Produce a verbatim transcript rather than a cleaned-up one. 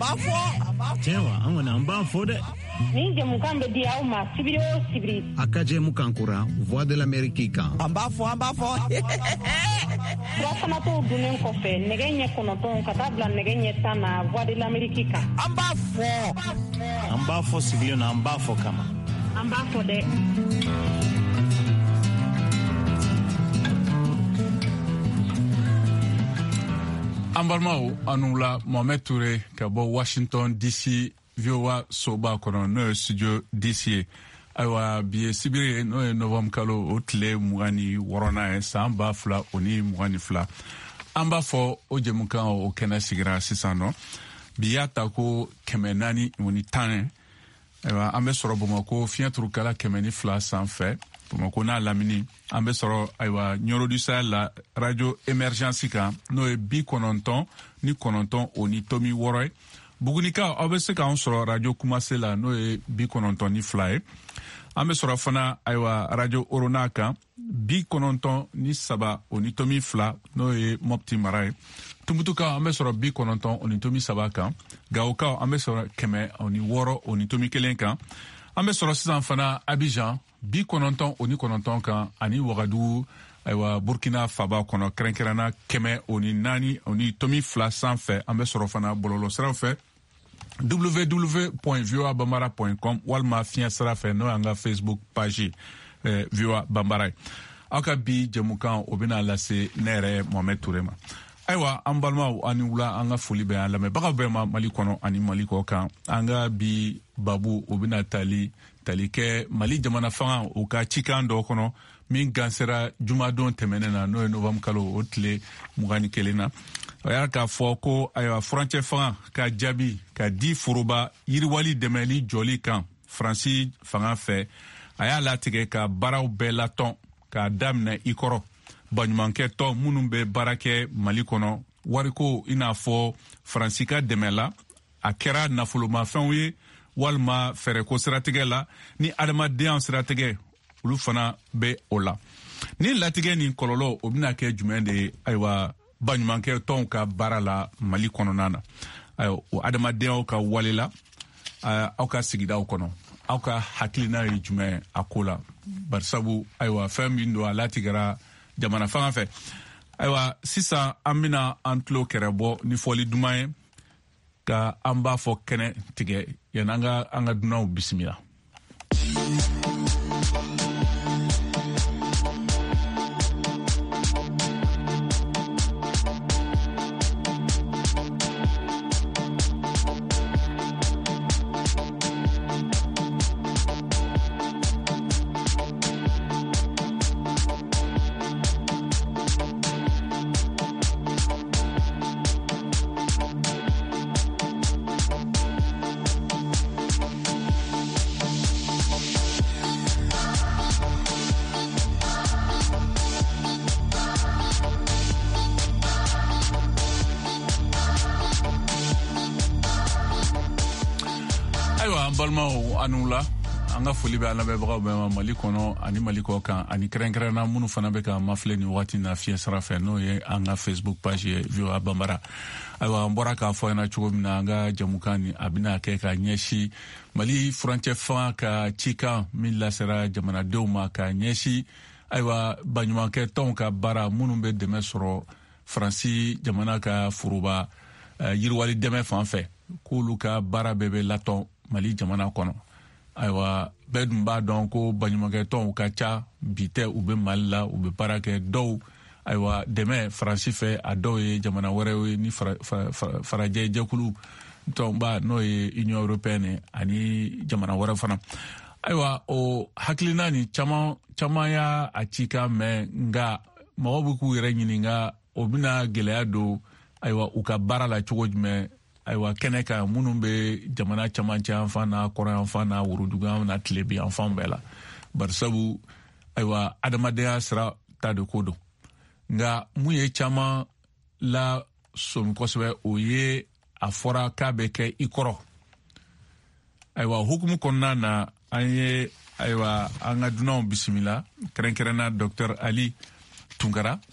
Ambafo, Chewa, angona ambafo de. Ninje mukambe dia uma sibiri o sibiri. Akaje mukankura, Voix de l'Amérique kan. Ambafo, ambafo. Rafana to dunen kofe, negenye konoton katabla negenye tana Voix de l'Amérique kan. Ambafo. Ambafo sibiri na ambafo kama. Ambafo de. Ambarmao anula Mohamed Touré kabo Washington D C viowa soba kono no studio D C aywa biye sibiri no novembre kalo otle mugani worona e samba fla oni mugani fla amba fo ojemuka o kena sigira sisano biyata ko kemenani oni tane aywa ambe soro bomako fiatru kala kemeni fla sans fait Bamako na lamini ambe soro aywa nyoro du Sahel la radio emergency ka no e bi kononton ni kononton oni tomi woroy bugunika obese ka on soro radio kumase la no e bi kononton ni fly ambe soro fana aywa radio oronaka bi kononton ni saba oni tomi fla no e mopti maray tumbutuka ambe soro bi kononton oni tomi saba ka gaoka ambe soro keme oni woro oni tomi kelenka ambe soro sisan fana Abidjan bi kononton oni kononton kan ani Ouagadougou aywa Burkina Faba kono krenkerana keme oni nani oni tomi fla sanfɛ an bɛ sɔrɔ fana bololo siraw fɛ w w w point voa bambara point com walima fiɲɛ sira fɛ n'o y'an ka Facebook page eh, voa bambara aw ka bi jɛmukan o bɛna lase ne yɛrɛ Mohamed Touré ma ayiwa an balimaw ani wula an ka foli bɛ an lamɛnbagaw bɛɛ ma Mali kɔnɔ ani Mali kɔ kan an ka bi babu o bɛna tali tali kɛ Mali jamana fanga o ka cikan dɔ kɔnɔ min gansera jumadon tɛmɛnen na n'o ye novembre kalo o tile mugan ni kelen na o y'a k'a fɔ ko ayiwa furancɛ fanga ka jaabi ka di foroba yiriwali dɛmɛli jɔli kan Faransi fanga fɛ a y'a latigɛ ka baaraw bɛɛ latɔn k'a daminɛ i kɔrɔ baɲumankɛ tɔ minnu bɛ baara kɛ Mali kɔnɔ wariko i n'a fɔ Faransi ka dɛmɛ la a kɛra nafolomafɛnw ye walima fɛrɛko siratigɛ la ni adamadenya siratigɛ olu fana bɛ o la ni latigɛ ni kɔlɔlɔ o bɛna kɛ jumɛn de ye ayiwa baɲumankɛ tɔnw ka baara la Mali kɔnɔna na ayiwa o adamadenyaw ka wale la aw ka sigidaw kɔnɔ aw ka hakilina ye jumɛn a ko la barisabu ayiwa fɛn min don a latigɛra jamana fanga fɛ ayiwa sisan an bɛna an tulo kɛrɛ bɔ ni fɔli duman ye ka an b'a fɔ kɛnɛ tigɛ yanni an ka an ka dunanw bisimila. Balimaw anu la an ka foli bɛ an lamɛnbagaw bɛɛ ma Mali kɔnɔ ani Mali kɔ kan ani kɛrɛnkɛrɛnna minnu fana bɛ ka mafilɛ ni wagati na fiɲɛ sira fɛ n'o ye an ka Facebook page ye voa bambara ayiwa an bɔra k'a fɔ ɲɛna cogo min na an ka jamukan ni a bɛna kɛ ka ɲɛsin Mali furancɛ fanga ka cikan min lasera jamanadenw ma ka ɲɛsin ayiwa baɲumankɛ tɔnw ka baara minnu bɛ dɛmɛ sɔrɔ Faransi jamana ka foroba yiriwali dɛmɛ fan fɛ k'olu ka baara bɛɛ bɛ latɔn Mali jamana kɔnɔ ayiwa bɛɛ dun b'a dɔn ko baɲumankɛ tɔnw ka ca bi tɛ u bɛ Mali la u bɛ baara kɛ dɔw ayiwa dɛmɛ Faransi fɛ a dɔw ye jamana wɛrɛw ye ni farajɛ jɛkulu tɔnba n'o ye Union Européenne ani jamana wɛrɛ fana ayiwa o hakilina ni caman caman y'a a ci kan mɛn nka mɔgɔw bɛ k'u yɛrɛ ɲininka o bɛna gɛlɛya don ayiwa u ka baara la cogo jumɛn ayiwa kɛnɛ kan minnu bɛ jamana camancɛ yan fan na kɔrɔ yan fan na worodugu yan na tilebi yan fan bɛɛ la barisabu ayiwa adamadenya sira ta de ko don nka mun ye caman la sɔmi kosɛbɛ o ye a fɔra k'a bɛ kɛ i kɔrɔ ayiwa hukumu kɔnɔna na an ye ayiwa an ka dunanw bisimila kɛrɛnkɛrɛnna Docteur Ali Tunkara